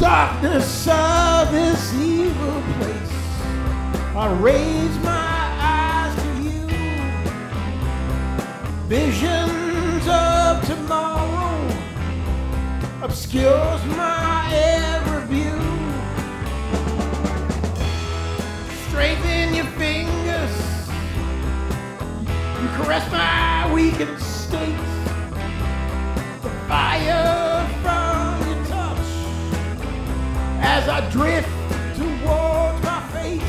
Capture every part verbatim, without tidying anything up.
darkness of this evil place, I raise my eyes to you. Visions of tomorrow obscures my every view. Strengthen your fingers, you caress my weakened state. The fire from your touch as I drift towards my face.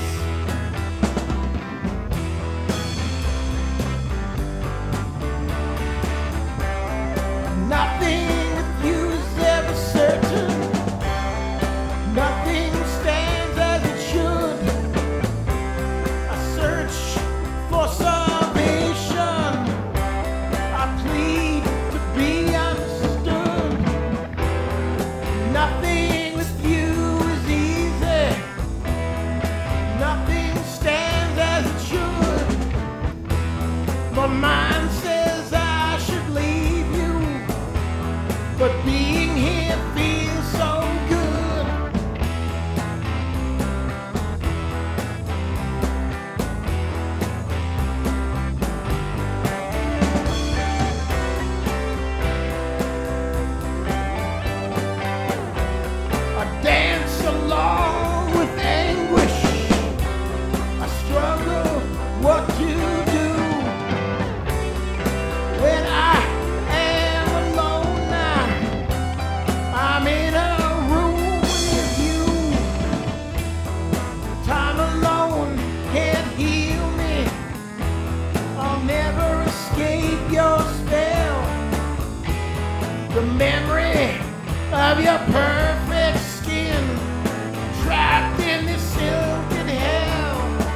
Nothing with you is ever certain. Nothing stands as it should. I search for salvation. I plead to be understood. Nothing with you is easy. Nothing stands as it should. My mind says I should leave you, but being here feels so good. I dance along with anguish. I struggle what to do when I am alone now. I'm in a room with you. Time alone can't heal me. I'll never escape your spell. The memory of your perfect skin, trapped in this silken hell.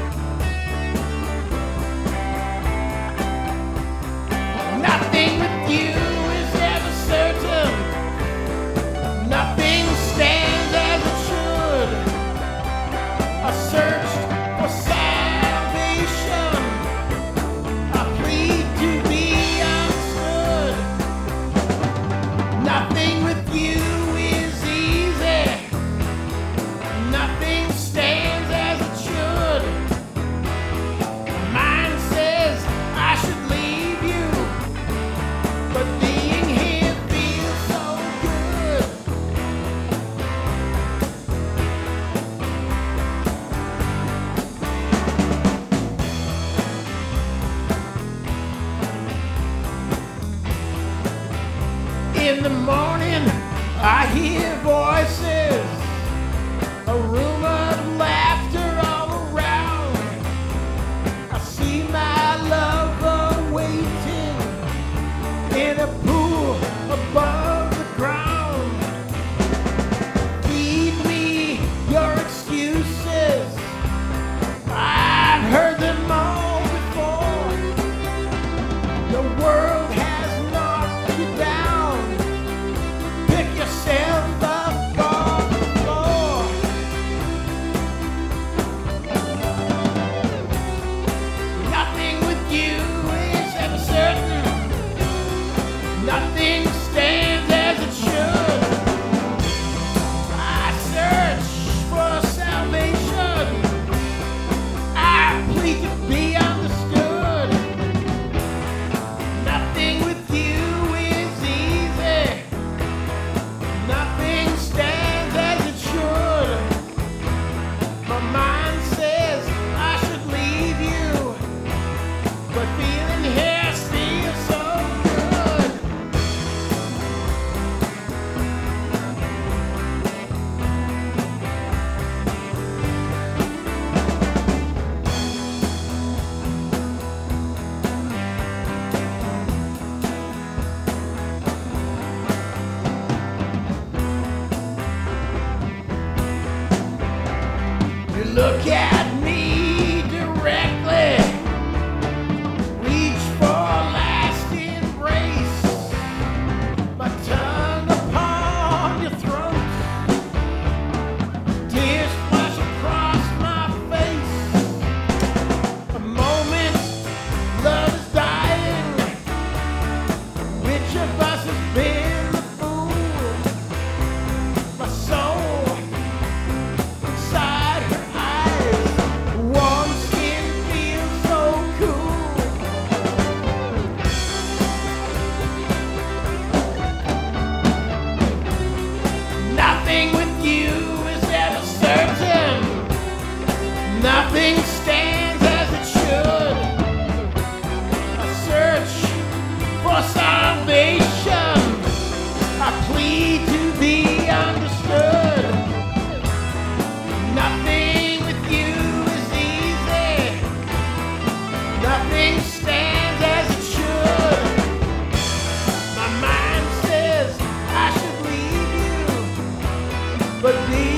Nothing with you is ever certain. Nothing stands as it should. I searched for salvation. I plead to be understood. Nothing with you is easy. Nothing stands as it should. Mine says I should leave you, but being here feels so good. In the morning, I hear voices, a room of laughter all around. I see my lover waiting in a pool above the ground. Feed me your excuses, I've heard them all before. The world has knocked you down. Pick yourself up off the floor. need to be understood. Nothing with you is easy. Nothing stands as it should. My mind says I should leave you, but be